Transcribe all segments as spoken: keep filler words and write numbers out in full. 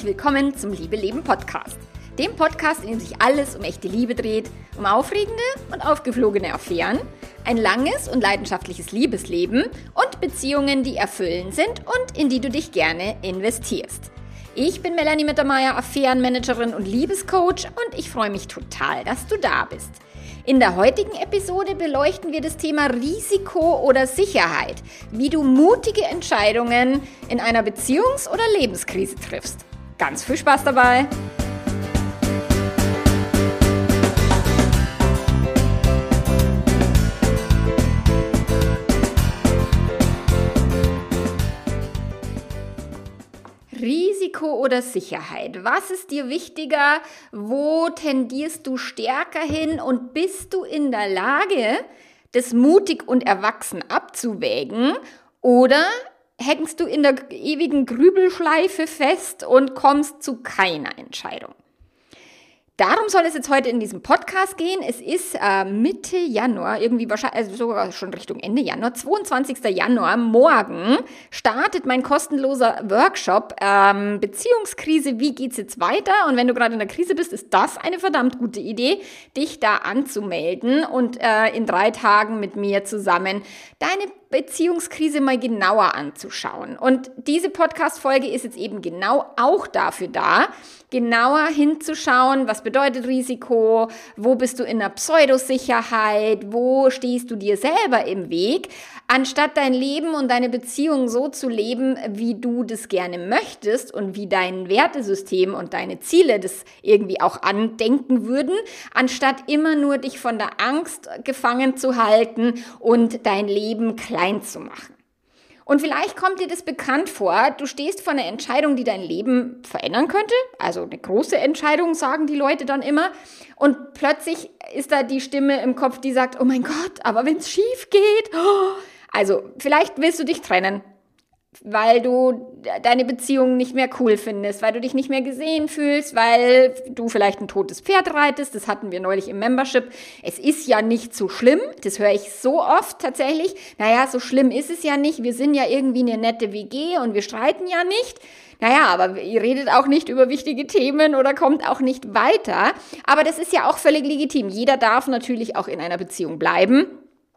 herzlich willkommen zum Liebe Leben Podcast. Dem Podcast, in dem sich alles um echte Liebe dreht, um aufregende und aufgeflogene Affären, ein langes und leidenschaftliches Liebesleben und Beziehungen, die erfüllend sind und in die du dich gerne investierst. Ich bin Melanie Mittermeier, Affärenmanagerin und Liebescoach und ich freue mich total, dass du da bist. In der heutigen Episode beleuchten wir das Thema Risiko oder Sicherheit, wie du mutige Entscheidungen in einer Beziehungs- oder Lebenskrise triffst. Ganz viel Spaß dabei! Risiko oder Sicherheit? Was ist dir wichtiger? Wo tendierst du stärker hin? Und bist du in der Lage, das mutig und erwachsen abzuwägen? Oder hängst du in der ewigen Grübelschleife fest und kommst zu keiner Entscheidung? Darum soll es jetzt heute in diesem Podcast gehen. Es ist äh, Mitte Januar, irgendwie wahrscheinlich, also sogar schon Richtung Ende Januar, zweiundzwanzigster Januar, morgen startet mein kostenloser Workshop ähm, Beziehungskrise, wie geht's jetzt weiter? Und wenn du gerade in der Krise bist, ist das eine verdammt gute Idee, dich da anzumelden und äh, in drei Tagen mit mir zusammen deine Beziehungskrise mal genauer anzuschauen. Und diese Podcast-Folge ist jetzt eben genau auch dafür da, genauer hinzuschauen, was bedeutet Risiko, wo bist du in der Pseudosicherheit, wo stehst du dir selber im Weg, anstatt dein Leben und deine Beziehung so zu leben, wie du das gerne möchtest und wie dein Wertesystem und deine Ziele das irgendwie auch andenken würden, anstatt immer nur dich von der Angst gefangen zu halten und dein Leben klein zu machen. Und vielleicht kommt dir das bekannt vor, du stehst vor einer Entscheidung, die dein Leben verändern könnte, also eine große Entscheidung, sagen die Leute dann immer, und plötzlich ist da die Stimme im Kopf, die sagt, oh mein Gott, aber wenn es schief geht, oh. Also vielleicht willst du dich trennen, weil du deine Beziehung nicht mehr cool findest, weil du dich nicht mehr gesehen fühlst, weil du vielleicht ein totes Pferd reitest, das hatten wir neulich im Membership. Es ist ja nicht so schlimm, das höre ich so oft tatsächlich. Naja, so schlimm ist es ja nicht, wir sind ja irgendwie eine nette W G und wir streiten ja nicht. Naja, aber ihr redet auch nicht über wichtige Themen oder kommt auch nicht weiter. Aber das ist ja auch völlig legitim. Jeder darf natürlich auch in einer Beziehung bleiben,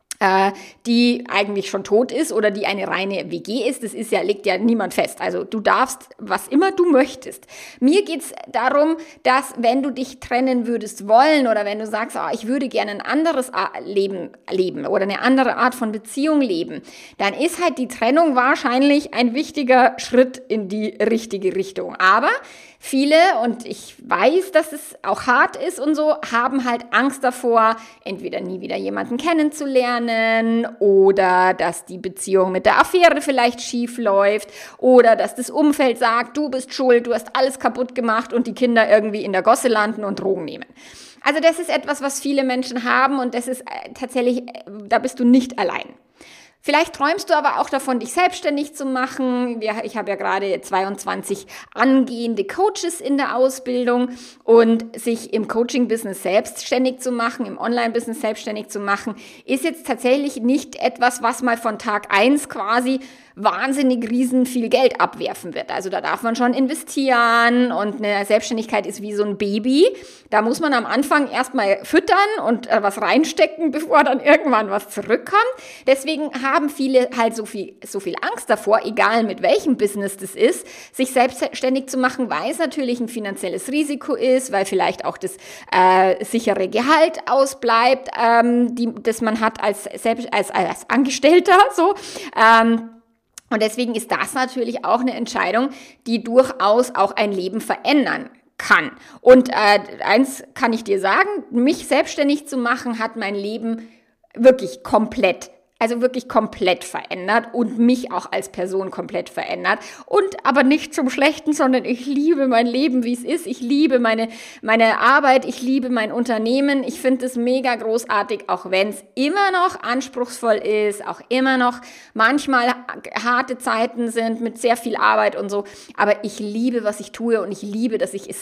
die eigentlich schon tot ist oder die eine reine W G ist, das ist ja, legt ja niemand fest. Also du darfst, was immer du möchtest. Mir geht's darum, dass wenn du dich trennen würdest wollen oder wenn du sagst, oh, ich würde gerne ein anderes Leben leben oder eine andere Art von Beziehung leben, dann ist halt die Trennung wahrscheinlich ein wichtiger Schritt in die richtige Richtung. Aber viele, und ich weiß, dass es auch hart ist und so, haben halt Angst davor, entweder nie wieder jemanden kennenzulernen oder dass die Beziehung mit der Affäre vielleicht schief läuft oder dass das Umfeld sagt, du bist schuld, du hast alles kaputt gemacht und die Kinder irgendwie in der Gosse landen und Drogen nehmen. Also das ist etwas, was viele Menschen haben und das ist tatsächlich, da bist du nicht allein. Vielleicht träumst du aber auch davon, dich selbstständig zu machen. Ich habe ja gerade zweiundzwanzig angehende Coaches in der Ausbildung und sich im Coaching-Business selbstständig zu machen, im Online-Business selbstständig zu machen, ist jetzt tatsächlich nicht etwas, was mal von Tag eins quasi wahnsinnig riesen viel Geld abwerfen wird. Also da darf man schon investieren und eine Selbstständigkeit ist wie so ein Baby. Da muss man am Anfang erstmal füttern und äh, was reinstecken, bevor dann irgendwann was zurückkommt. Deswegen haben viele halt so viel, so viel Angst davor, egal mit welchem Business das ist, sich selbstständig zu machen, weil es natürlich ein finanzielles Risiko ist, weil vielleicht auch das äh, sichere Gehalt ausbleibt, ähm, die, das man hat als, selbst, als, als Angestellter, so, ähm, und deswegen ist das natürlich auch eine Entscheidung, die durchaus auch ein Leben verändern kann. Und äh, eins kann ich dir sagen, mich selbstständig zu machen, hat mein Leben wirklich komplett Also wirklich komplett verändert und mich auch als Person komplett verändert. Und aber nicht zum Schlechten, sondern ich liebe mein Leben, wie es ist. Ich liebe meine, meine Arbeit, ich liebe mein Unternehmen. Ich finde es mega großartig, auch wenn es immer noch anspruchsvoll ist, auch immer noch manchmal harte Zeiten sind mit sehr viel Arbeit und so. Aber ich liebe, was ich tue und ich liebe, dass ich es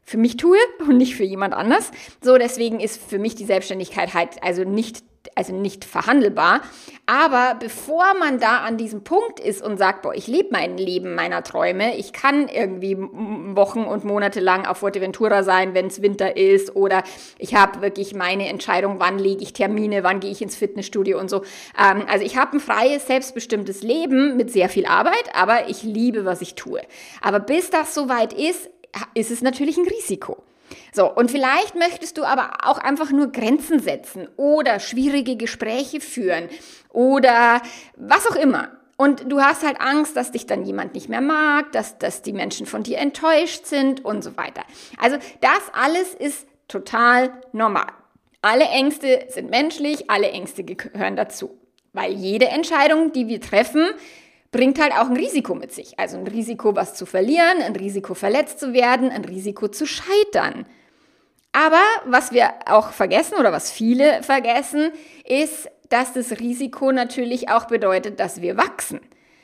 für mich tue und nicht für jemand anders. So, deswegen ist für mich die Selbstständigkeit halt also nicht, also nicht verhandelbar. Aber bevor man da an diesem Punkt ist und sagt, boah, ich lebe mein Leben meiner Träume, ich kann irgendwie Wochen und Monate lang auf Fuerteventura sein, wenn es Winter ist, oder ich habe wirklich meine Entscheidung, wann lege ich Termine, wann gehe ich ins Fitnessstudio und so. Ähm, also ich habe ein freies, selbstbestimmtes Leben mit sehr viel Arbeit, aber ich liebe, was ich tue. Aber bis das soweit ist, ist es natürlich ein Risiko. So, und vielleicht möchtest du aber auch einfach nur Grenzen setzen oder schwierige Gespräche führen oder was auch immer. Und du hast halt Angst, dass dich dann jemand nicht mehr mag, dass, dass die Menschen von dir enttäuscht sind und so weiter. Also das alles ist total normal. Alle Ängste sind menschlich, alle Ängste gehören dazu. Weil jede Entscheidung, die wir treffen, bringt halt auch ein Risiko mit sich. Also ein Risiko, was zu verlieren, ein Risiko, verletzt zu werden, ein Risiko zu scheitern. Aber was wir auch vergessen oder was viele vergessen, ist, dass das Risiko natürlich auch bedeutet, dass wir wachsen.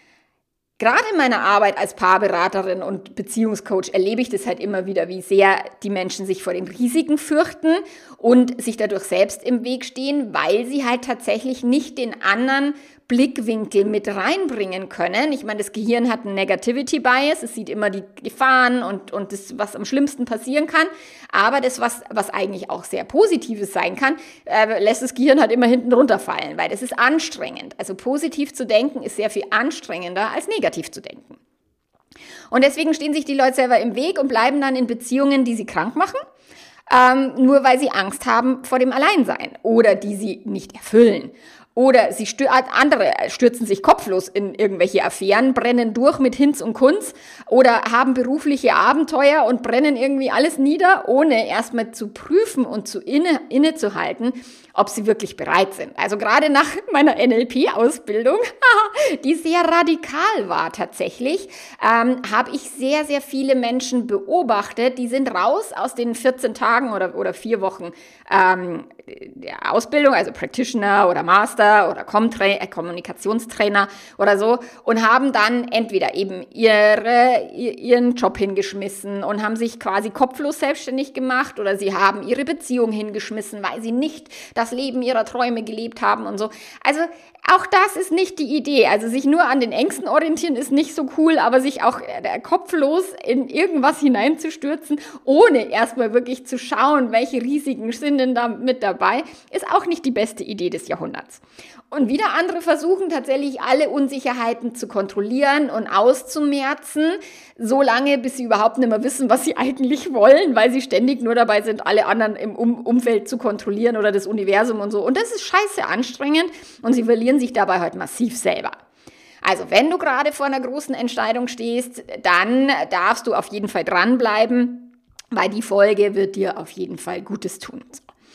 Gerade in meiner Arbeit als Paarberaterin und Beziehungscoach erlebe ich das halt immer wieder, wie sehr die Menschen sich vor den Risiken fürchten und sich dadurch selbst im Weg stehen, weil sie halt tatsächlich nicht den anderen Blickwinkel mit reinbringen können. Ich meine, das Gehirn hat einen Negativity Bias, es sieht immer die Gefahren und, und das, was am schlimmsten passieren kann, aber das, was, was eigentlich auch sehr Positives sein kann, äh, lässt das Gehirn halt immer hinten runterfallen, weil das ist anstrengend. Also positiv zu denken ist sehr viel anstrengender als negativ zu denken. Und deswegen stehen sich die Leute selber im Weg und bleiben dann in Beziehungen, die sie krank machen, ähm, nur weil sie Angst haben vor dem Alleinsein oder die sie nicht erfüllen. Oder sie stür- andere stürzen sich kopflos in irgendwelche Affären, brennen durch mit Hinz und Kunz oder haben berufliche Abenteuer und brennen irgendwie alles nieder, ohne erstmal zu prüfen und zu inne, innezuhalten, ob sie wirklich bereit sind. Also gerade nach meiner N L P-Ausbildung, die sehr radikal war tatsächlich, ähm, habe ich sehr, sehr viele Menschen beobachtet, die sind raus aus den vierzehn Tagen oder, oder vier Wochen ähm, der Ausbildung, also Practitioner oder Master oder Comtra- äh, Kommunikationstrainer oder so, und haben dann entweder eben ihre, ihren Job hingeschmissen und haben sich quasi kopflos selbstständig gemacht, oder sie haben ihre Beziehung hingeschmissen, weil sie nicht das Leben ihrer Träume gelebt haben und so. Also auch das ist nicht die Idee. Also sich nur an den Ängsten orientieren ist nicht so cool, aber sich auch äh, kopflos in irgendwas hineinzustürzen, ohne erstmal wirklich zu schauen, welche Risiken sind denn da mit dabei, ist auch nicht die beste Idee des Jahrhunderts. Und wieder andere versuchen tatsächlich alle Unsicherheiten zu kontrollieren und auszumerzen, so lange, bis sie überhaupt nicht mehr wissen, was sie eigentlich wollen, weil sie ständig nur dabei sind, alle anderen im um- Umfeld zu kontrollieren oder das Universum und so. Und das ist scheiße anstrengend und sie verlieren sich dabei halt massiv selber. Also wenn du gerade vor einer großen Entscheidung stehst, dann darfst du auf jeden Fall dranbleiben, weil die Folge wird dir auf jeden Fall Gutes tun.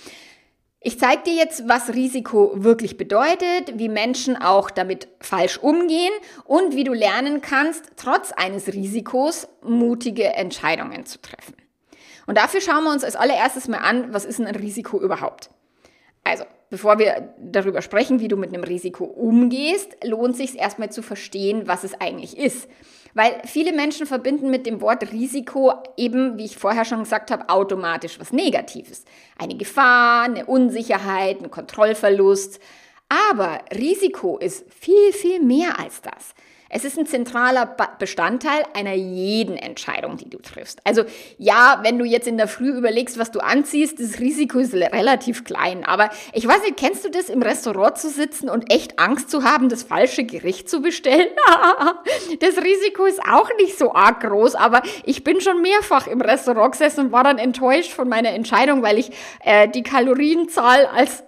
Ich zeige dir jetzt, was Risiko wirklich bedeutet, wie Menschen auch damit falsch umgehen und wie du lernen kannst, trotz eines Risikos mutige Entscheidungen zu treffen. Und dafür schauen wir uns als allererstes mal an, was ist ein Risiko überhaupt? Also, bevor wir darüber sprechen, wie du mit einem Risiko umgehst, lohnt es sich erstmal zu verstehen, was es eigentlich ist. Weil viele Menschen verbinden mit dem Wort Risiko eben, wie ich vorher schon gesagt habe, automatisch was Negatives. Eine Gefahr, eine Unsicherheit, ein Kontrollverlust. Aber Risiko ist viel, viel mehr als das. Es ist ein zentraler Bestandteil einer jeden Entscheidung, die du triffst. Also ja, wenn du jetzt in der Früh überlegst, was du anziehst, das Risiko ist relativ klein. Aber ich weiß nicht, kennst du das, im Restaurant zu sitzen und echt Angst zu haben, das falsche Gericht zu bestellen? Das Risiko ist auch nicht so arg groß, aber ich bin schon mehrfach im Restaurant gesessen und war dann enttäuscht von meiner Entscheidung, weil ich äh, die Kalorienzahl als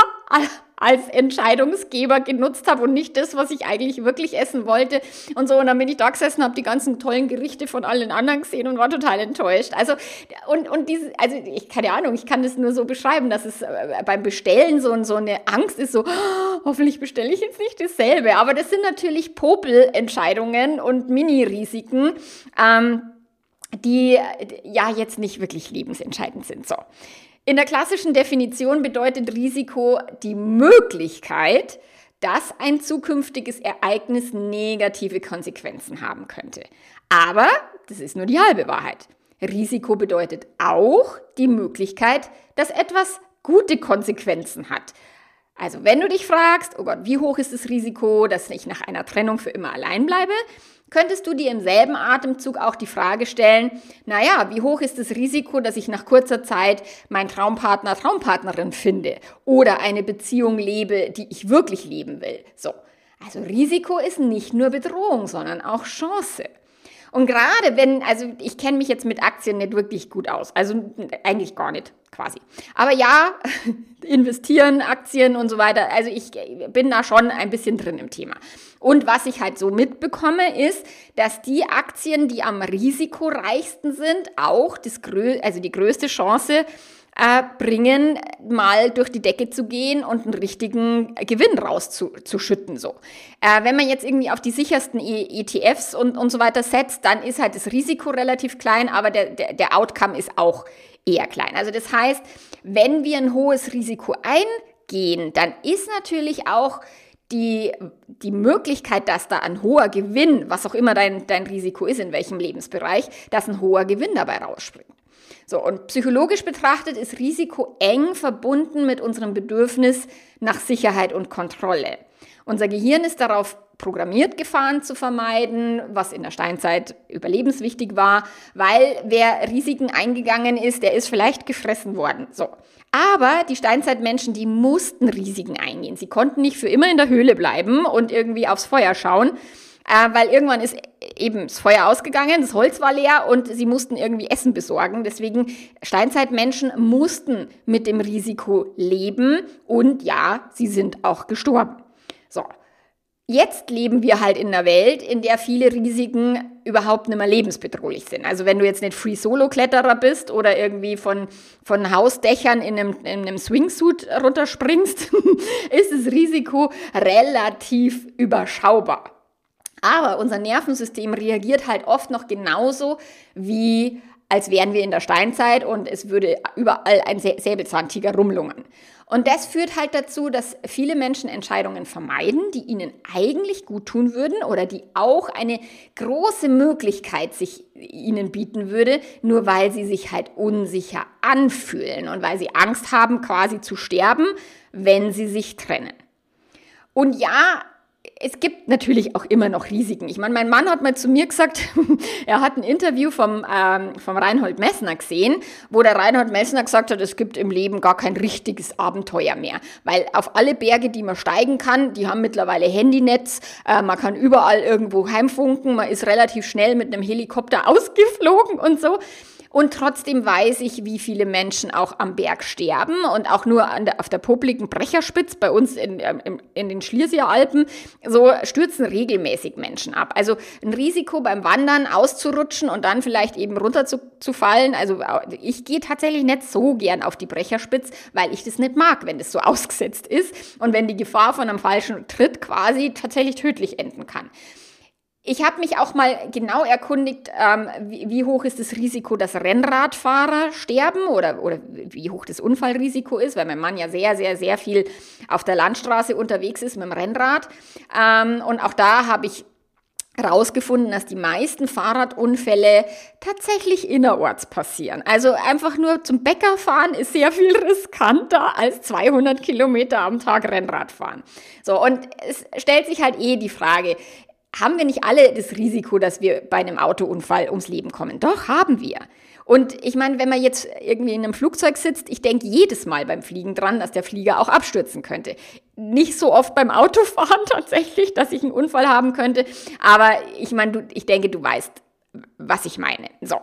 als Entscheidungsgeber genutzt habe und nicht das, was ich eigentlich wirklich essen wollte und so. Und dann bin ich da gesessen, habe die ganzen tollen Gerichte von allen anderen gesehen und war total enttäuscht. Also und und diese, also ich keine Ahnung, ich kann das nur so beschreiben, dass es beim Bestellen so so eine Angst ist, so oh, hoffentlich bestelle ich jetzt nicht dasselbe. Aber das sind natürlich Popelentscheidungen und Mini-Risiken, ähm, die ja jetzt nicht wirklich lebensentscheidend sind. So. In der klassischen Definition bedeutet Risiko die Möglichkeit, dass ein zukünftiges Ereignis negative Konsequenzen haben könnte. Aber das ist nur die halbe Wahrheit. Risiko bedeutet auch die Möglichkeit, dass etwas gute Konsequenzen hat. Also wenn du dich fragst, oh Gott, wie hoch ist das Risiko, dass ich nach einer Trennung für immer allein bleibe, könntest du dir im selben Atemzug auch die Frage stellen, naja, wie hoch ist das Risiko, dass ich nach kurzer Zeit meinen Traumpartner, Traumpartnerin finde oder eine Beziehung lebe, die ich wirklich leben will. So, also Risiko ist nicht nur Bedrohung, sondern auch Chance. Und gerade wenn, also ich kenne mich jetzt mit Aktien nicht wirklich gut aus, also eigentlich gar nicht quasi. Aber ja, investieren, Aktien und so weiter, also ich bin da schon ein bisschen drin im Thema. Und was ich halt so mitbekomme, ist, dass die Aktien, die am risikoreichsten sind, auch das grö- also die größte Chance äh, bringen, mal durch die Decke zu gehen und einen richtigen Gewinn rauszuschütten. So. Äh, wenn man jetzt irgendwie auf die sichersten E T Fs und, und so weiter setzt, dann ist halt das Risiko relativ klein, aber der, der, der Outcome ist auch eher klein. Also das heißt, wenn wir ein hohes Risiko eingehen, dann ist natürlich auch die, die Möglichkeit, dass da ein hoher Gewinn, was auch immer dein, dein Risiko ist, in welchem Lebensbereich, dass ein hoher Gewinn dabei rausspringt. So, und psychologisch betrachtet ist Risiko eng verbunden mit unserem Bedürfnis nach Sicherheit und Kontrolle. Unser Gehirn ist darauf programmiert, Gefahren zu vermeiden, was in der Steinzeit überlebenswichtig war, weil wer Risiken eingegangen ist, der ist vielleicht gefressen worden. So. Aber die Steinzeitmenschen, die mussten Risiken eingehen. Sie konnten nicht für immer in der Höhle bleiben und irgendwie aufs Feuer schauen, äh, weil irgendwann ist eben das Feuer ausgegangen, das Holz war leer und sie mussten irgendwie Essen besorgen. Deswegen Steinzeitmenschen mussten mit dem Risiko leben und ja, sie sind auch gestorben. So. Jetzt leben wir halt in einer Welt, in der viele Risiken überhaupt nicht mehr lebensbedrohlich sind. Also wenn du jetzt nicht Free-Solo-Kletterer bist oder irgendwie von, von Hausdächern in einem, in einem Swingsuit runterspringst, ist das Risiko relativ überschaubar. Aber unser Nervensystem reagiert halt oft noch genauso, wie als wären wir in der Steinzeit und es würde überall ein Säbelzahntiger rumlungern. Und das führt halt dazu, dass viele Menschen Entscheidungen vermeiden, die ihnen eigentlich gut tun würden oder die auch eine große Möglichkeit sich ihnen bieten würde, nur weil sie sich halt unsicher anfühlen und weil sie Angst haben, quasi zu sterben, wenn sie sich trennen. Und ja, es gibt natürlich auch immer noch Risiken. Ich meine, mein Mann hat mal zu mir gesagt, er hat ein Interview vom, ähm, vom Reinhold Messner gesehen, wo der Reinhold Messner gesagt hat, es gibt im Leben gar kein richtiges Abenteuer mehr. Weil auf alle Berge, die man steigen kann, die haben mittlerweile Handynetz, äh, man kann überall irgendwo heimfunken, man ist relativ schnell mit einem Helikopter ausgeflogen und so. Und trotzdem weiß ich, wie viele Menschen auch am Berg sterben und auch nur an der, auf der popligen Brecherspitz bei uns in, in, in den Schliersee Alpen, so stürzen regelmäßig Menschen ab. Also ein Risiko beim Wandern auszurutschen und dann vielleicht eben runter zu, zu fallen. Also ich gehe tatsächlich nicht so gern auf die Brecherspitz, weil ich das nicht mag, wenn das so ausgesetzt ist und wenn die Gefahr von einem falschen Tritt quasi tatsächlich tödlich enden kann. Ich habe mich auch mal genau erkundigt, ähm, wie, wie hoch ist das Risiko, dass Rennradfahrer sterben oder, oder wie hoch das Unfallrisiko ist, weil mein Mann ja sehr, sehr, sehr viel auf der Landstraße unterwegs ist mit dem Rennrad. Ähm, und auch da habe ich herausgefunden, dass die meisten Fahrradunfälle tatsächlich innerorts passieren. Also einfach nur zum Bäcker fahren ist sehr viel riskanter als zweihundert Kilometer am Tag Rennrad fahren. So, und es stellt sich halt eh die Frage, haben wir nicht alle das Risiko, dass wir bei einem Autounfall ums Leben kommen? Doch, haben wir. Und ich meine, wenn man jetzt irgendwie in einem Flugzeug sitzt, ich denke jedes Mal beim Fliegen dran, dass der Flieger auch abstürzen könnte. Nicht so oft beim Autofahren tatsächlich, dass ich einen Unfall haben könnte. Aber ich meine, du, ich denke, du weißt, was ich meine. So.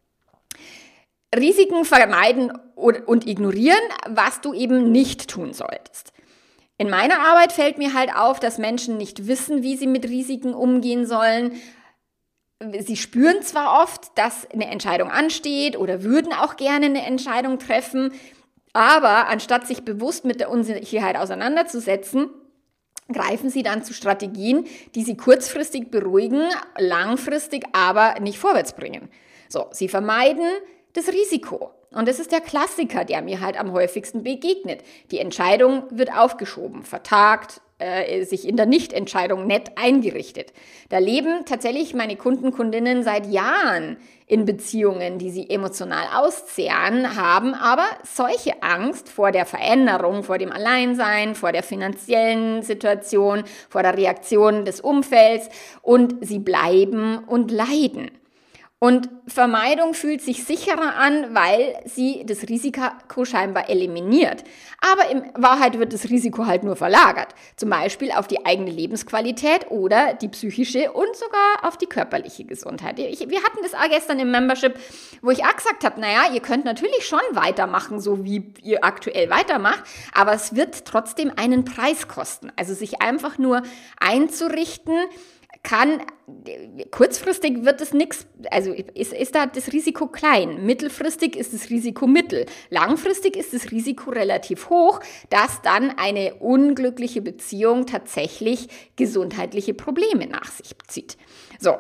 Risiken vermeiden und ignorieren, was du eben nicht tun solltest. In meiner Arbeit fällt mir halt auf, dass Menschen nicht wissen, wie sie mit Risiken umgehen sollen. Sie spüren zwar oft, dass eine Entscheidung ansteht oder würden auch gerne eine Entscheidung treffen, aber anstatt sich bewusst mit der Unsicherheit auseinanderzusetzen, greifen sie dann zu Strategien, die sie kurzfristig beruhigen, langfristig aber nicht vorwärts bringen. So, sie vermeiden das Risiko. Und das ist der Klassiker, der mir halt am häufigsten begegnet. Die Entscheidung wird aufgeschoben, vertagt, äh, sich in der Nichtentscheidung nett eingerichtet. Da leben tatsächlich meine Kunden, Kundinnen seit Jahren in Beziehungen, die sie emotional auszehren, haben aber solche Angst vor der Veränderung, vor dem Alleinsein, vor der finanziellen Situation, vor der Reaktion des Umfelds und sie bleiben und leiden. Und Vermeidung fühlt sich sicherer an, weil sie das Risiko scheinbar eliminiert. Aber in Wahrheit wird das Risiko halt nur verlagert. Zum Beispiel auf die eigene Lebensqualität oder die psychische und sogar auf die körperliche Gesundheit. Ich, wir hatten das auch gestern im Membership, wo ich auch gesagt habe, naja, ihr könnt natürlich schon weitermachen, so wie ihr aktuell weitermacht, aber es wird trotzdem einen Preis kosten. Also sich einfach nur einzurichten, kann, kurzfristig wird es nichts, also ist, ist da das Risiko klein, mittelfristig ist das Risiko mittel, langfristig ist das Risiko relativ hoch, dass dann eine unglückliche Beziehung tatsächlich gesundheitliche Probleme nach sich zieht. So.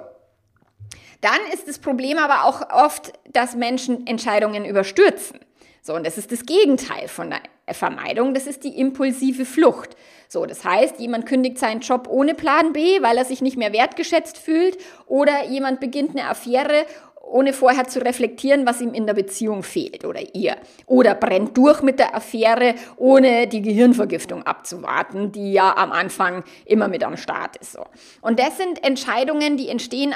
Dann ist das Problem aber auch oft, dass Menschen Entscheidungen überstürzen. So, und das ist das Gegenteil von der Vermeidung, das ist die impulsive Flucht. So, das heißt, jemand kündigt seinen Job ohne Plan B, weil er sich nicht mehr wertgeschätzt fühlt, oder jemand beginnt eine Affäre, ohne vorher zu reflektieren, was ihm in der Beziehung fehlt oder ihr. Oder brennt durch mit der Affäre, ohne die Gehirnvergiftung abzuwarten, die ja am Anfang immer mit am Start ist. So. Und das sind Entscheidungen, die entstehen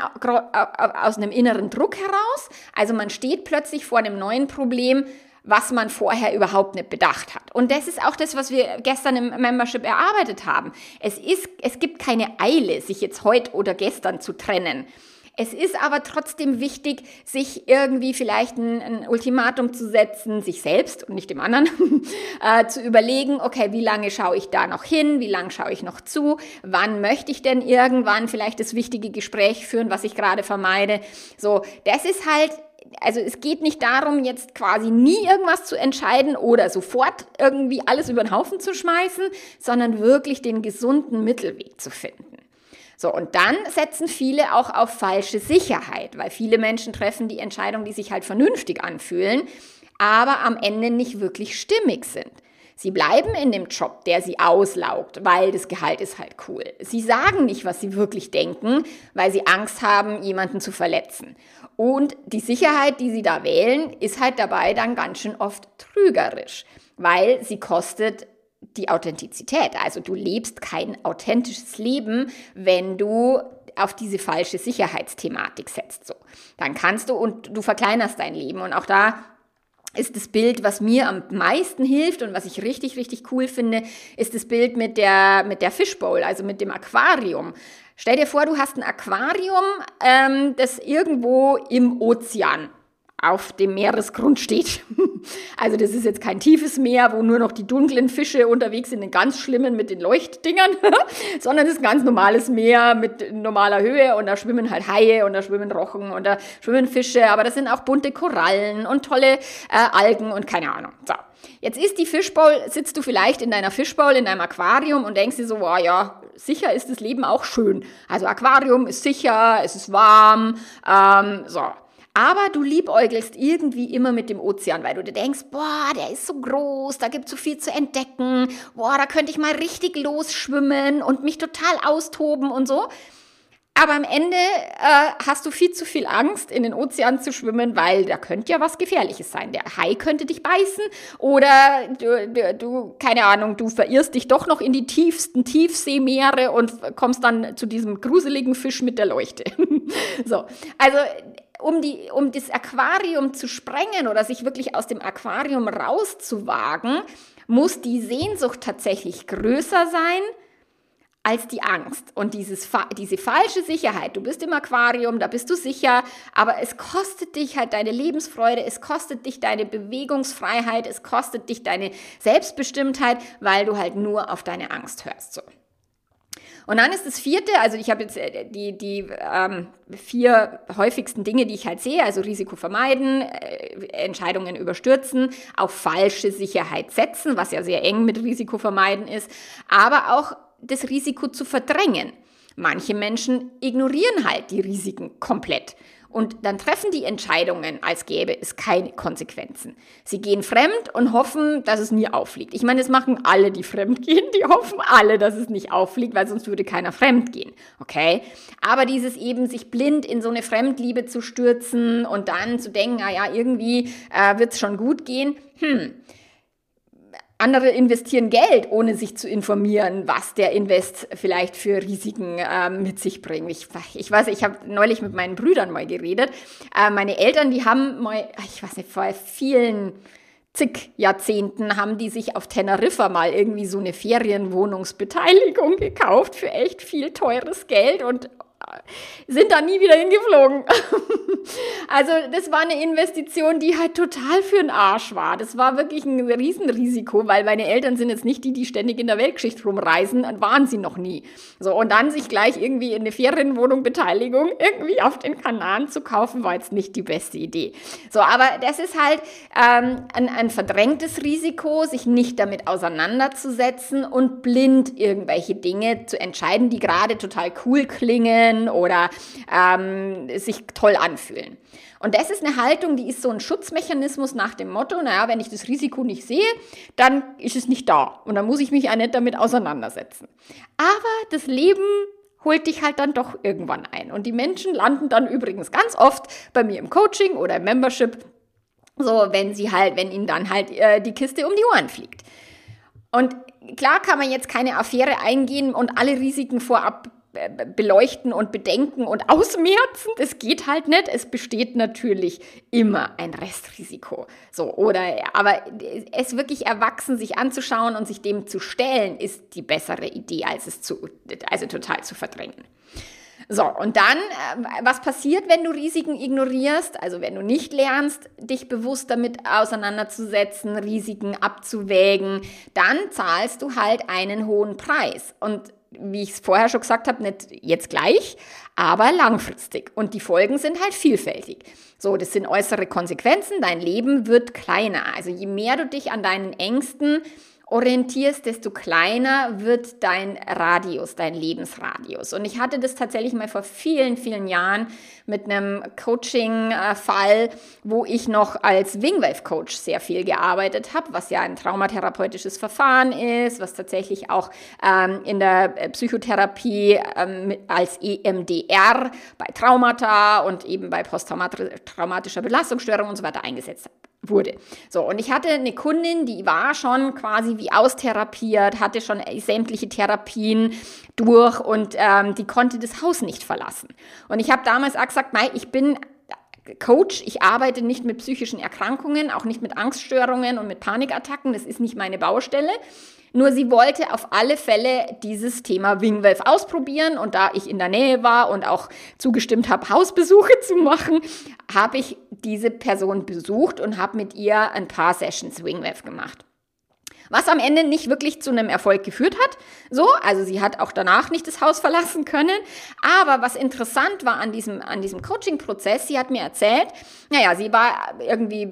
aus einem inneren Druck heraus. Also man steht plötzlich vor einem neuen Problem, was man vorher überhaupt nicht bedacht hat. Und das ist auch das, was wir gestern im Membership erarbeitet haben. Es ist, es gibt keine Eile, sich jetzt heute oder gestern zu trennen. Es ist aber trotzdem wichtig, sich irgendwie vielleicht ein, ein Ultimatum zu setzen, sich selbst und nicht dem anderen, äh, zu überlegen, okay, wie lange schaue ich da noch hin, wie lange schaue ich noch zu, wann möchte ich denn irgendwann vielleicht das wichtige Gespräch führen, was ich gerade vermeide. So, das ist halt, also es geht nicht darum, jetzt quasi nie irgendwas zu entscheiden oder sofort irgendwie alles über den Haufen zu schmeißen, sondern wirklich den gesunden Mittelweg zu finden. So, und dann setzen viele auch auf falsche Sicherheit, weil viele Menschen treffen die Entscheidung, die sich halt vernünftig anfühlen, aber am Ende nicht wirklich stimmig sind. Sie bleiben in dem Job, der sie auslaugt, weil das Gehalt ist halt cool. Sie sagen nicht, was sie wirklich denken, weil sie Angst haben, jemanden zu verletzen. Und die Sicherheit, die sie da wählen, ist halt dabei dann ganz schön oft trügerisch, weil sie kostet die Authentizität. Also du lebst kein authentisches Leben, wenn du auf diese falsche Sicherheitsthematik setzt. So, dann kannst du und du verkleinerst dein Leben. Und auch da ist das Bild, was mir am meisten hilft und was ich richtig, richtig cool finde, ist das Bild mit der, mit der Fishbowl, also mit dem Aquarium. Stell dir vor, du hast ein Aquarium, ähm, das irgendwo im Ozean auf dem Meeresgrund steht. Also das ist jetzt kein tiefes Meer, wo nur noch die dunklen Fische unterwegs sind, den ganz schlimmen mit den Leuchtdingern, sondern es ist ein ganz normales Meer mit normaler Höhe und da schwimmen halt Haie und da schwimmen Rochen und da schwimmen Fische, aber das sind auch bunte Korallen und tolle äh, Algen und keine Ahnung. So, jetzt ist die Fishbowl, sitzt du vielleicht in deiner Fishbowl, in deinem Aquarium und denkst dir so, wow, ja, sicher ist das Leben auch schön. Also Aquarium ist sicher, es ist warm, ähm, so. Aber du liebäugelst irgendwie immer mit dem Ozean, weil du dir denkst, boah, der ist so groß, da gibt's so viel zu entdecken, boah, da könnte ich mal richtig losschwimmen und mich total austoben und so. Aber am Ende äh, hast du viel zu viel Angst, in den Ozean zu schwimmen, weil da könnte ja was Gefährliches sein. Der Hai könnte dich beißen oder du, du, du, keine Ahnung, du verirrst dich doch noch in die tiefsten Tiefseemeere und kommst dann zu diesem gruseligen Fisch mit der Leuchte. So, also Um, die, um das Aquarium zu sprengen oder sich wirklich aus dem Aquarium rauszuwagen, muss die Sehnsucht tatsächlich größer sein als die Angst. Und dieses, diese falsche Sicherheit, du bist im Aquarium, da bist du sicher, aber es kostet dich halt deine Lebensfreude, es kostet dich deine Bewegungsfreiheit, es kostet dich deine Selbstbestimmtheit, weil du halt nur auf deine Angst hörst. So. Und dann ist das vierte, also ich habe jetzt die, die ähm, vier häufigsten Dinge, die ich halt sehe, also Risiko vermeiden, äh, Entscheidungen überstürzen, auf falsche Sicherheit setzen, was ja sehr eng mit Risiko vermeiden ist, aber auch das Risiko zu verdrängen. Manche Menschen ignorieren halt die Risiken komplett Und dann treffen die Entscheidungen, als gäbe es keine Konsequenzen. Sie gehen fremd und hoffen, dass es nie auffliegt. Ich meine, das machen alle, die fremd gehen. Die hoffen alle, dass es nicht auffliegt, weil sonst würde keiner fremd gehen. Okay? Aber dieses eben, sich blind in so eine Fremdliebe zu stürzen und dann zu denken, na ja, irgendwie äh, wird es schon gut gehen. Hm. Andere investieren Geld, ohne sich zu informieren, was der Invest vielleicht für Risiken äh, mit sich bringt. Ich, ich weiß, ich habe neulich mit meinen Brüdern mal geredet. Äh, meine Eltern, die haben mal, ich weiß nicht, vor vielen zig Jahrzehnten haben die sich auf Teneriffa mal irgendwie so eine Ferienwohnungsbeteiligung gekauft für echt viel teures Geld und sind da nie wieder hingeflogen. Also das war eine Investition, die halt total für den Arsch war. Das war wirklich ein Riesenrisiko, weil meine Eltern sind jetzt nicht die, die ständig in der Weltgeschichte rumreisen, und waren sie noch nie. So, und dann sich gleich irgendwie in eine Ferienwohnung Beteiligung irgendwie auf den Kanaren zu kaufen, war jetzt nicht die beste Idee. So, aber das ist halt ähm, ein, ein verdrängtes Risiko, sich nicht damit auseinanderzusetzen und blind irgendwelche Dinge zu entscheiden, die gerade total cool klingen oder ähm, sich toll anfühlen. Und das ist eine Haltung, die ist so ein Schutzmechanismus nach dem Motto, naja, wenn ich das Risiko nicht sehe, dann ist es nicht da und dann muss ich mich auch nicht damit auseinandersetzen. Aber das Leben holt dich halt dann doch irgendwann ein. Und die Menschen landen dann übrigens ganz oft bei mir im Coaching oder im Membership, so wenn sie halt, wenn ihnen dann halt äh, die Kiste um die Ohren fliegt. Und klar kann man jetzt keine Affäre eingehen und alle Risiken vorab beleuchten und bedenken und ausmerzen. Das geht halt nicht. Es besteht natürlich immer ein Restrisiko. So, oder, aber es wirklich erwachsen sich anzuschauen und sich dem zu stellen, ist die bessere Idee, als es zu, also total zu verdrängen. So, und dann, was passiert, wenn du Risiken ignorierst? Also wenn du nicht lernst, dich bewusst damit auseinanderzusetzen, Risiken abzuwägen, dann zahlst du halt einen hohen Preis. Und wie ich es vorher schon gesagt habe, nicht jetzt gleich, aber langfristig. Und die Folgen sind halt vielfältig. So, das sind äußere Konsequenzen. Dein Leben wird kleiner. Also je mehr du dich an deinen Ängsten orientierst, desto kleiner wird dein Radius, dein Lebensradius. Und ich hatte das tatsächlich mal vor vielen, vielen Jahren mit einem Coaching-Fall, wo ich noch als Wingwave-Coach sehr viel gearbeitet habe, was ja ein traumatherapeutisches Verfahren ist, was tatsächlich auch ähm, in der Psychotherapie ähm, als E M D R bei Traumata und eben bei posttraumatischer Belastungsstörung und so weiter eingesetzt wurde. So, und ich hatte eine Kundin, die war schon quasi wie austherapiert, hatte schon sämtliche Therapien durch und ähm, die konnte das Haus nicht verlassen. Und ich habe damals auch gesagt, mei, ich bin Coach, ich arbeite nicht mit psychischen Erkrankungen, auch nicht mit Angststörungen und mit Panikattacken, das ist nicht meine Baustelle. Nur sie wollte auf alle Fälle dieses Thema Wingwave ausprobieren und da ich in der Nähe war und auch zugestimmt habe, Hausbesuche zu machen, habe ich diese Person besucht und habe mit ihr ein paar Sessions Wingwave gemacht. Was am Ende nicht wirklich zu einem Erfolg geführt hat. So, also sie hat auch danach nicht das Haus verlassen können. Aber was interessant war an diesem, an diesem Coaching-Prozess, sie hat mir erzählt, naja, sie war irgendwie,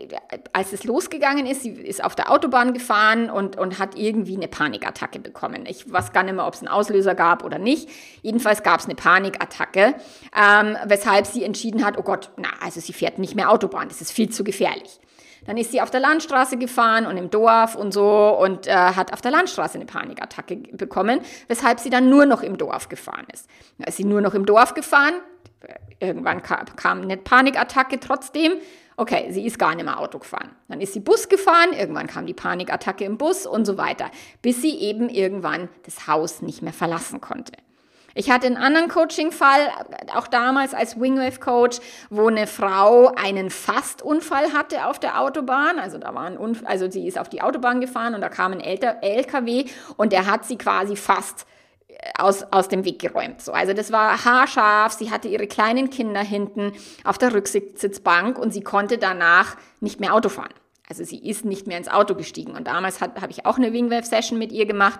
als es losgegangen ist, sie ist auf der Autobahn gefahren und, und hat irgendwie eine Panikattacke bekommen. Ich weiß gar nicht mehr, ob es einen Auslöser gab oder nicht. Jedenfalls gab es eine Panikattacke, ähm, weshalb sie entschieden hat, oh Gott, na, also sie fährt nicht mehr Autobahn, das ist viel zu gefährlich. Dann ist sie auf der Landstraße gefahren und im Dorf und so und äh, hat auf der Landstraße eine Panikattacke bekommen, weshalb sie dann nur noch im Dorf gefahren ist. Dann ist sie nur noch im Dorf gefahren, irgendwann kam, kam eine Panikattacke trotzdem, okay, sie ist gar nicht mehr Auto gefahren. Dann ist sie Bus gefahren, irgendwann kam die Panikattacke im Bus und so weiter, bis sie eben irgendwann das Haus nicht mehr verlassen konnte. Ich hatte einen anderen Coaching-Fall, auch damals als Wingwave-Coach, wo eine Frau einen Fastunfall hatte auf der Autobahn. Also da war ein Unf- also sie ist auf die Autobahn gefahren und da kam ein L K W und der hat sie quasi fast aus, aus dem Weg geräumt. So, also das war haarscharf, sie hatte ihre kleinen Kinder hinten auf der Rücksitzbank und sie konnte danach nicht mehr Auto fahren. Also sie ist nicht mehr ins Auto gestiegen. Und damals habe ich auch eine Wingwave-Session mit ihr gemacht.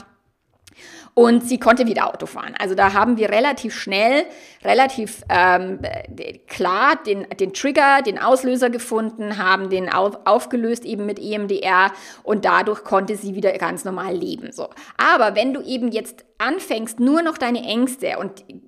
Und sie konnte wieder Auto fahren. Also da haben wir relativ schnell, relativ ähm, klar den, den Trigger, den Auslöser gefunden, haben den auf, aufgelöst eben mit E M D R und dadurch konnte sie wieder ganz normal leben. So. Aber wenn du eben jetzt anfängst, nur noch deine Ängste und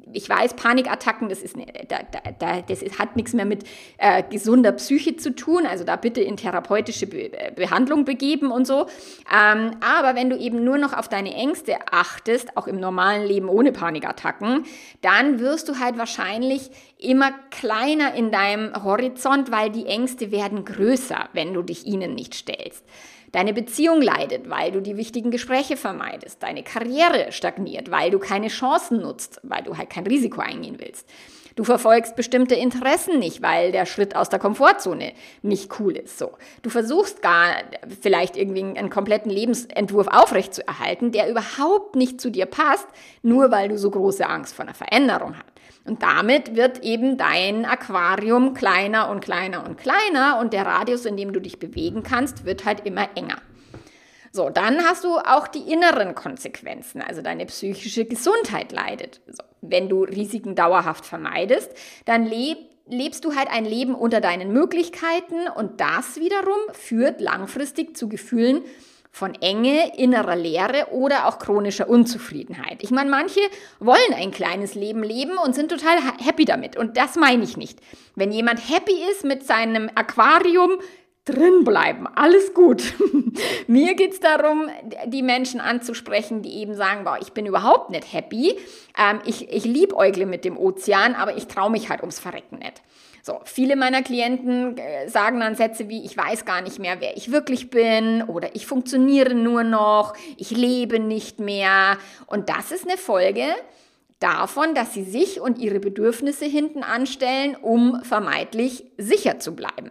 ich weiß, Panikattacken, das, ist, da, da, das ist, hat nichts mehr mit äh, gesunder Psyche zu tun, also da bitte in therapeutische Be- Behandlung begeben und so. Ähm, aber wenn du eben nur noch auf deine Ängste achtest, auch im normalen Leben ohne Panikattacken, dann wirst du halt wahrscheinlich immer kleiner in deinem Horizont, weil die Ängste werden größer, wenn du dich ihnen nicht stellst. Deine Beziehung leidet, weil du die wichtigen Gespräche vermeidest. Deine Karriere stagniert, weil du keine Chancen nutzt, weil du halt kein Risiko eingehen willst. Du verfolgst bestimmte Interessen nicht, weil der Schritt aus der Komfortzone nicht cool ist. So. Du versuchst gar vielleicht irgendwie einen kompletten Lebensentwurf aufrechtzuerhalten, der überhaupt nicht zu dir passt, nur weil du so große Angst vor einer Veränderung hast. Und damit wird eben dein Aquarium kleiner und kleiner und kleiner und der Radius, in dem du dich bewegen kannst, wird halt immer enger. So, dann hast du auch die inneren Konsequenzen, also deine psychische Gesundheit leidet. So, wenn du Risiken dauerhaft vermeidest, dann leb, lebst du halt ein Leben unter deinen Möglichkeiten und das wiederum führt langfristig zu Gefühlen von Enge, innerer Leere oder auch chronischer Unzufriedenheit. Ich meine, manche wollen ein kleines Leben leben und sind total happy damit. Und das meine ich nicht. Wenn jemand happy ist mit seinem Aquarium, drin bleiben, alles gut. Mir geht es darum, die Menschen anzusprechen, die eben sagen, boah, ich bin überhaupt nicht happy. Ähm, ich, ich liebäugle mit dem Ozean, aber ich traue mich halt ums Verrecken nicht. So, viele meiner Klienten äh, sagen dann Sätze wie, ich weiß gar nicht mehr, wer ich wirklich bin oder ich funktioniere nur noch, ich lebe nicht mehr. Und das ist eine Folge davon, dass sie sich und ihre Bedürfnisse hinten anstellen, um vermeintlich sicher zu bleiben.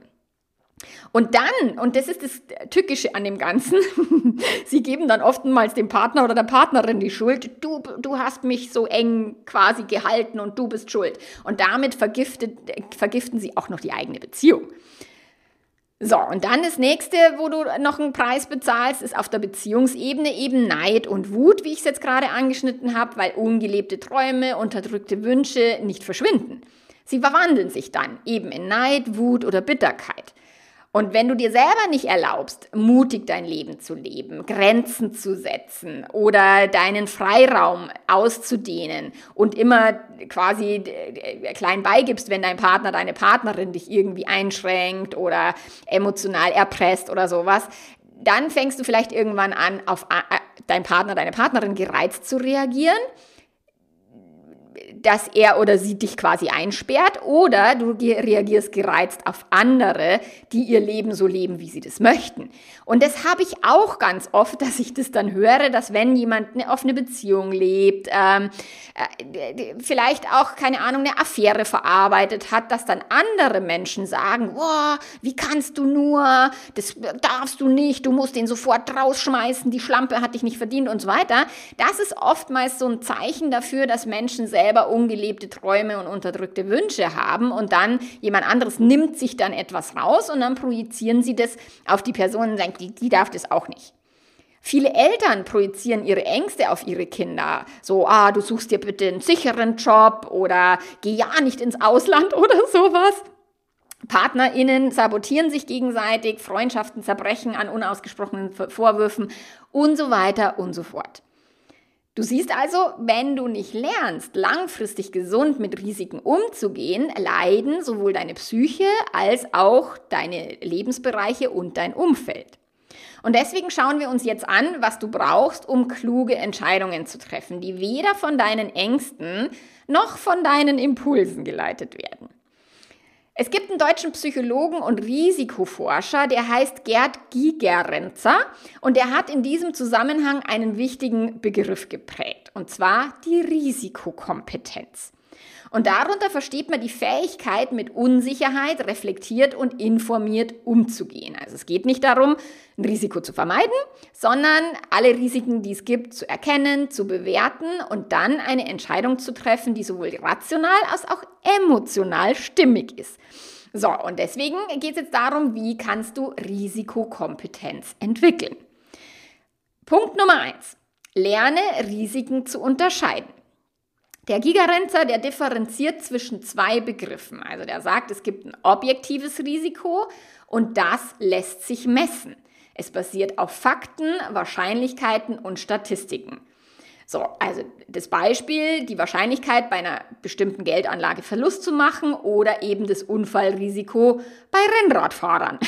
Und dann, und das ist das Tückische an dem Ganzen, sie geben dann oftmals dem Partner oder der Partnerin die Schuld, du, du hast mich so eng quasi gehalten und du bist schuld. Und damit vergiftet, vergiften sie auch noch die eigene Beziehung. So, und dann das nächste, wo du noch einen Preis bezahlst, ist auf der Beziehungsebene eben Neid und Wut, wie ich es jetzt gerade angeschnitten habe, weil ungelebte Träume, unterdrückte Wünsche nicht verschwinden. Sie verwandeln sich dann eben in Neid, Wut oder Bitterkeit. Und wenn du dir selber nicht erlaubst, mutig dein Leben zu leben, Grenzen zu setzen oder deinen Freiraum auszudehnen und immer quasi klein beigibst, wenn dein Partner, deine Partnerin dich irgendwie einschränkt oder emotional erpresst oder sowas, dann fängst du vielleicht irgendwann an, auf deinen Partner, deine Partnerin gereizt zu reagieren, dass er oder sie dich quasi einsperrt oder du reagierst gereizt auf andere, die ihr Leben so leben, wie sie das möchten. Und das habe ich auch ganz oft, dass ich das dann höre, dass wenn jemand eine offene Beziehung lebt, ähm, äh, vielleicht auch, keine Ahnung, eine Affäre verarbeitet hat, dass dann andere Menschen sagen, wow, wie kannst du nur, das darfst du nicht, du musst den sofort rausschmeißen, die Schlampe hat dich nicht verdient und so weiter. Das ist oftmals so ein Zeichen dafür, dass Menschen selber ungelebte Träume und unterdrückte Wünsche haben und dann jemand anderes nimmt sich dann etwas raus und dann projizieren sie das auf die Person und sagen, die, die darf das auch nicht. Viele Eltern projizieren ihre Ängste auf ihre Kinder. So, ah, du suchst dir bitte einen sicheren Job oder geh ja nicht ins Ausland oder sowas. PartnerInnen sabotieren sich gegenseitig, Freundschaften zerbrechen an unausgesprochenen Vorwürfen und so weiter und so fort. Du siehst also, wenn du nicht lernst, langfristig gesund mit Risiken umzugehen, leiden sowohl deine Psyche als auch deine Lebensbereiche und dein Umfeld. Und deswegen schauen wir uns jetzt an, was du brauchst, um kluge Entscheidungen zu treffen, die weder von deinen Ängsten noch von deinen Impulsen geleitet werden. Es gibt einen deutschen Psychologen und Risikoforscher, der heißt Gerd Gigerenzer und der hat in diesem Zusammenhang einen wichtigen Begriff geprägt, und zwar die Risikokompetenz. Und darunter versteht man die Fähigkeit, mit Unsicherheit reflektiert und informiert umzugehen. Also es geht nicht darum, ein Risiko zu vermeiden, sondern alle Risiken, die es gibt, zu erkennen, zu bewerten und dann eine Entscheidung zu treffen, die sowohl rational als auch emotional stimmig ist. So, und deswegen geht es jetzt darum, wie kannst du Risikokompetenz entwickeln. Punkt Nummer eins. Lerne Risiken zu unterscheiden. Der Gigerenzer, der differenziert zwischen zwei Begriffen. Also der sagt, es gibt ein objektives Risiko und das lässt sich messen. Es basiert auf Fakten, Wahrscheinlichkeiten und Statistiken. So, also das Beispiel, die Wahrscheinlichkeit, bei einer bestimmten Geldanlage Verlust zu machen oder eben das Unfallrisiko bei Rennradfahrern.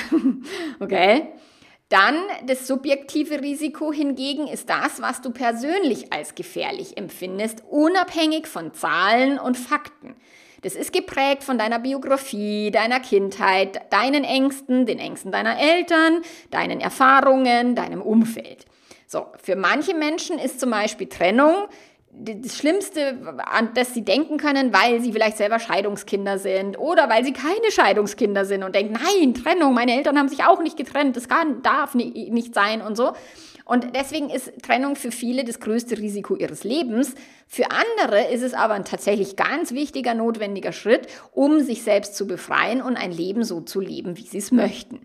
Okay? Dann das subjektive Risiko hingegen ist das, was du persönlich als gefährlich empfindest, unabhängig von Zahlen und Fakten. Das ist geprägt von deiner Biografie, deiner Kindheit, deinen Ängsten, den Ängsten deiner Eltern, deinen Erfahrungen, deinem Umfeld. So, für manche Menschen ist zum Beispiel Trennung das Schlimmste, an das sie denken können, weil sie vielleicht selber Scheidungskinder sind oder weil sie keine Scheidungskinder sind und denken, nein, Trennung, meine Eltern haben sich auch nicht getrennt, das kann, darf nie, nicht sein und so. Und deswegen ist Trennung für viele das größte Risiko ihres Lebens. Für andere ist es aber ein tatsächlich ganz wichtiger, notwendiger Schritt, um sich selbst zu befreien und ein Leben so zu leben, wie sie es möchten.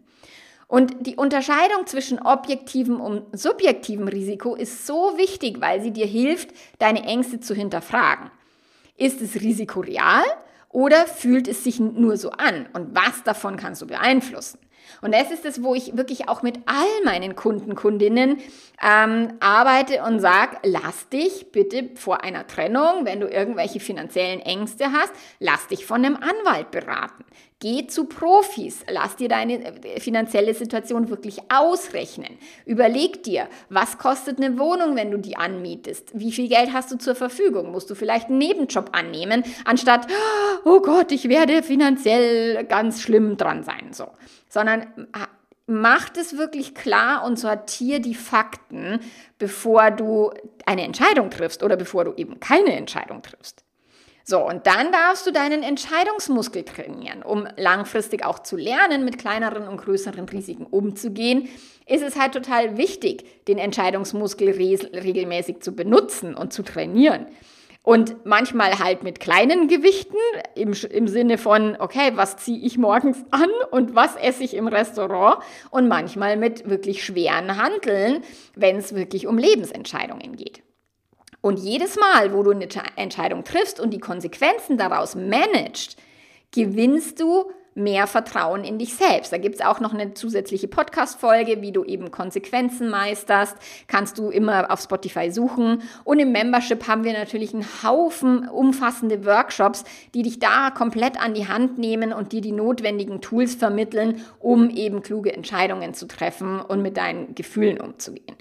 Und die Unterscheidung zwischen objektivem und subjektivem Risiko ist so wichtig, weil sie dir hilft, deine Ängste zu hinterfragen. Ist das Risiko real oder fühlt es sich nur so an? Und was davon kannst du beeinflussen? Und das ist es, wo ich wirklich auch mit all meinen Kunden, Kundinnen ähm, arbeite und sage, lass dich bitte vor einer Trennung, wenn du irgendwelche finanziellen Ängste hast, lass dich von einem Anwalt beraten. Geh zu Profis, lass dir deine finanzielle Situation wirklich ausrechnen. Überleg dir, was kostet eine Wohnung, wenn du die anmietest? Wie viel Geld hast du zur Verfügung? Musst du vielleicht einen Nebenjob annehmen, anstatt, oh Gott, ich werde finanziell ganz schlimm dran sein, so. Sondern mach das wirklich klar und sortier die Fakten, bevor du eine Entscheidung triffst oder bevor du eben keine Entscheidung triffst. So, und dann darfst du deinen Entscheidungsmuskel trainieren, um langfristig auch zu lernen, mit kleineren und größeren Risiken umzugehen. Ist es halt total wichtig, den Entscheidungsmuskel re- regelmäßig zu benutzen und zu trainieren. Und manchmal halt mit kleinen Gewichten im, im Sinne von, okay, was ziehe ich morgens an und was esse ich im Restaurant? Und manchmal mit wirklich schweren Hanteln, wenn es wirklich um Lebensentscheidungen geht. Und jedes Mal, wo du eine Entscheidung triffst und die Konsequenzen daraus managst, gewinnst du mehr Vertrauen in dich selbst. Da gibt es auch noch eine zusätzliche Podcast-Folge, wie du eben Konsequenzen meisterst. Kannst du immer auf Spotify suchen. Und im Membership haben wir natürlich einen Haufen umfassende Workshops, die dich da komplett an die Hand nehmen und dir die notwendigen Tools vermitteln, um eben kluge Entscheidungen zu treffen und mit deinen Gefühlen umzugehen.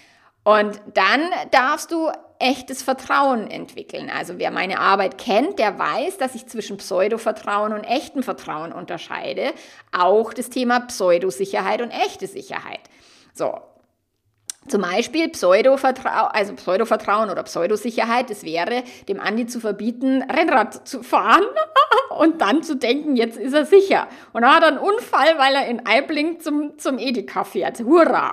Und dann darfst du echtes Vertrauen entwickeln. Also wer meine Arbeit kennt, der weiß, dass ich zwischen Pseudo-Vertrauen und echtem Vertrauen unterscheide. Auch das Thema Pseudosicherheit und echte Sicherheit. So. Zum Beispiel Pseudo-Vertrauen, also Pseudo-Vertrauen oder Pseudosicherheit, das wäre, dem Andi zu verbieten, Rennrad zu fahren und dann zu denken, jetzt ist er sicher. Und dann hat er einen Unfall, weil er in Aibling zum, zum Edeka fährt. Hurra!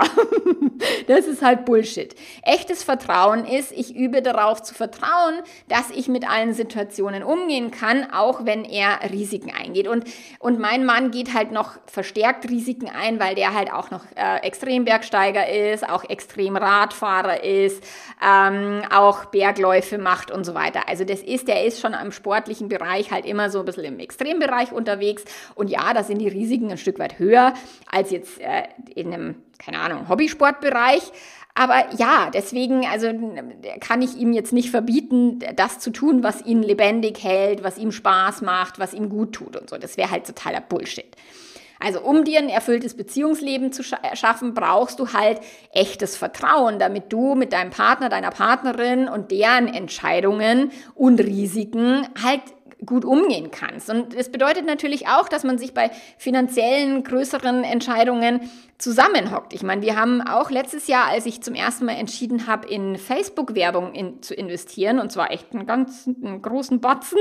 Das ist halt Bullshit. Echtes Vertrauen ist, ich übe darauf zu vertrauen, dass ich mit allen Situationen umgehen kann, auch wenn er Risiken eingeht. Und, und mein Mann geht halt noch verstärkt Risiken ein, weil der halt auch noch äh, Extrembergsteiger ist, auch extrem Radfahrer ist, ähm, auch Bergläufe macht und so weiter. Also das ist, der ist schon im sportlichen Bereich halt immer so ein bisschen im Extrembereich unterwegs. Und ja, da sind die Risiken ein Stück weit höher als jetzt äh, in einem, keine Ahnung, Hobbysportbereich. Aber ja, deswegen, also kann ich ihm jetzt nicht verbieten, das zu tun, was ihn lebendig hält, was ihm Spaß macht, was ihm gut tut und so. Das wäre halt totaler Bullshit. Also um dir ein erfülltes Beziehungsleben zu schaffen, brauchst du halt echtes Vertrauen, damit du mit deinem Partner, deiner Partnerin und deren Entscheidungen und Risiken halt gut umgehen kannst. Und das bedeutet natürlich auch, dass man sich bei finanziellen, größeren Entscheidungen zusammenhockt. Ich meine, wir haben auch letztes Jahr, als ich zum ersten Mal entschieden habe, in Facebook-Werbung in, zu investieren, und zwar echt einen ganz einen großen Batzen,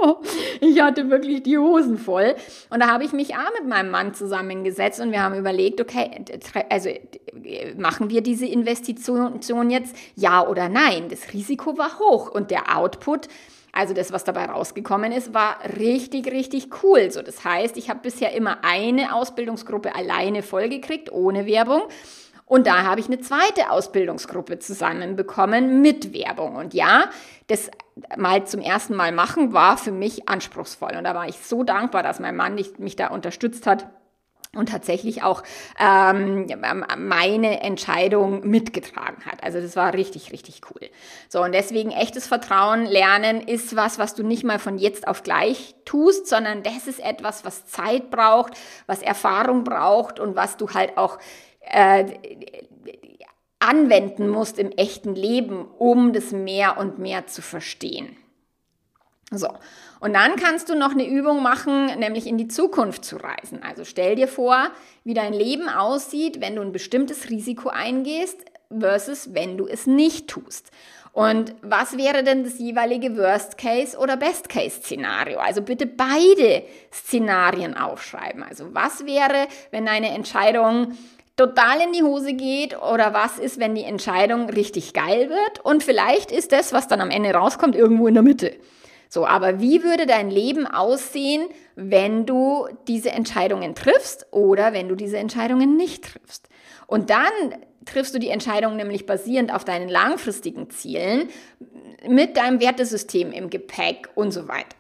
ich hatte wirklich die Hosen voll. Und da habe ich mich auch mit meinem Mann zusammengesetzt und wir haben überlegt, okay, also machen wir diese Investition jetzt, ja oder nein? Das Risiko war hoch und der Output, also das, was dabei rausgekommen ist, war richtig, richtig cool. So, das heißt, ich habe bisher immer eine Ausbildungsgruppe alleine vollgekriegt, ohne Werbung. Und da habe ich eine zweite Ausbildungsgruppe zusammenbekommen mit Werbung. Und ja, das mal zum ersten Mal machen war für mich anspruchsvoll. Und da war ich so dankbar, dass mein Mann mich da unterstützt hat, und tatsächlich auch ähm, meine Entscheidung mitgetragen hat. Also das war richtig, richtig cool. So, und deswegen echtes Vertrauen lernen ist was, was du nicht mal von jetzt auf gleich tust, sondern das ist etwas, was Zeit braucht, was Erfahrung braucht und was du halt auch äh, anwenden musst im echten Leben, um das mehr und mehr zu verstehen. So, und dann kannst du noch eine Übung machen, nämlich in die Zukunft zu reisen. Also stell dir vor, wie dein Leben aussieht, wenn du ein bestimmtes Risiko eingehst versus wenn du es nicht tust. Und was wäre denn das jeweilige Worst-Case- oder Best-Case-Szenario? Also bitte beide Szenarien aufschreiben. Also was wäre, wenn deine Entscheidung total in die Hose geht oder was ist, wenn die Entscheidung richtig geil wird? Und vielleicht ist das, was dann am Ende rauskommt, irgendwo in der Mitte. So, aber wie würde dein Leben aussehen, wenn du diese Entscheidungen triffst oder wenn du diese Entscheidungen nicht triffst? Und dann triffst du die Entscheidung nämlich basierend auf deinen langfristigen Zielen mit deinem Wertesystem im Gepäck und so weiter.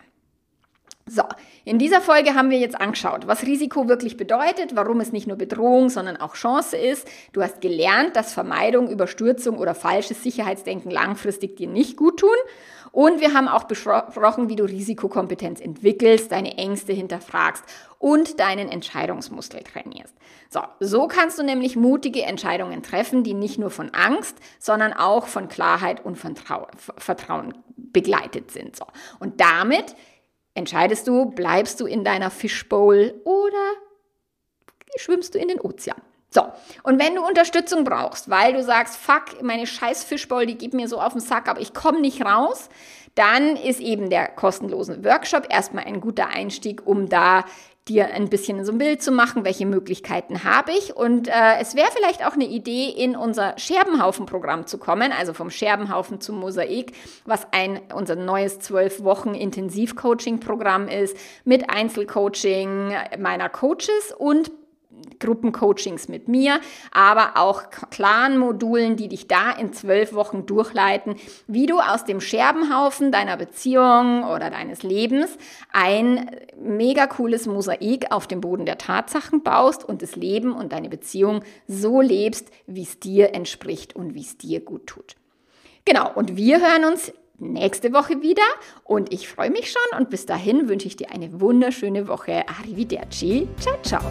So, in dieser Folge haben wir jetzt angeschaut, was Risiko wirklich bedeutet, warum es nicht nur Bedrohung, sondern auch Chance ist. Du hast gelernt, dass Vermeidung, Überstürzung oder falsches Sicherheitsdenken langfristig dir nicht gut tun. Und wir haben auch besprochen, wie du Risikokompetenz entwickelst, deine Ängste hinterfragst und deinen Entscheidungsmuskel trainierst. So, so kannst du nämlich mutige Entscheidungen treffen, die nicht nur von Angst, sondern auch von Klarheit und von Trau- Vertrauen begleitet sind. So, und damit entscheidest du, bleibst du in deiner Fishbowl oder schwimmst du in den Ozean. So, und wenn du Unterstützung brauchst, weil du sagst, fuck, meine scheiß Fishbowl, die geht mir so auf den Sack, aber ich komme nicht raus, dann ist eben der kostenlose Workshop erstmal ein guter Einstieg, um da dir ein bisschen so ein Bild zu machen, welche Möglichkeiten habe ich. Und äh, es wäre vielleicht auch eine Idee, in unser Scherbenhaufen-Programm zu kommen, also vom Scherbenhaufen zum Mosaik, was ein unser neues zwölf Wochen Intensiv-Coaching-Programm ist, mit Einzelcoaching meiner Coaches und Gruppencoachings mit mir, aber auch klaren Modulen, die dich da in zwölf Wochen durchleiten, wie du aus dem Scherbenhaufen deiner Beziehung oder deines Lebens ein mega cooles Mosaik auf dem Boden der Tatsachen baust und das Leben und deine Beziehung so lebst, wie es dir entspricht und wie es dir gut tut. Genau, und wir hören uns nächste Woche wieder und ich freue mich schon und bis dahin wünsche ich dir eine wunderschöne Woche. Arrivederci, ciao, ciao.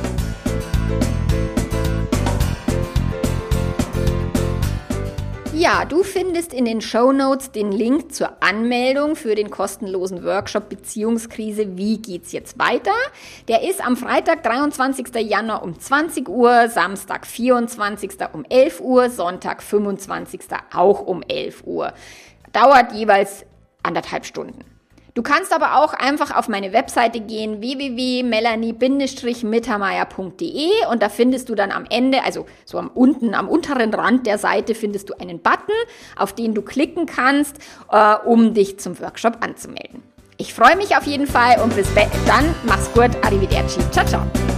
Ja, du findest in den Shownotes den Link zur Anmeldung für den kostenlosen Workshop Beziehungskrise. Wie geht's jetzt weiter? Der ist am Freitag, dreiundzwanzigsten Januar um zwanzig Uhr, Samstag, vierundzwanzigsten um elf Uhr, Sonntag, fünfundzwanzigsten auch um elf Uhr. Dauert jeweils anderthalb Stunden. Du kannst aber auch einfach auf meine Webseite gehen, w w w punkt melanie mittermeier punkt d e und da findest du dann am Ende, also so am unten, am unteren Rand der Seite findest du einen Button, auf den du klicken kannst, äh, um dich zum Workshop anzumelden. Ich freue mich auf jeden Fall und bis dann, mach's gut, arrivederci, ciao, ciao.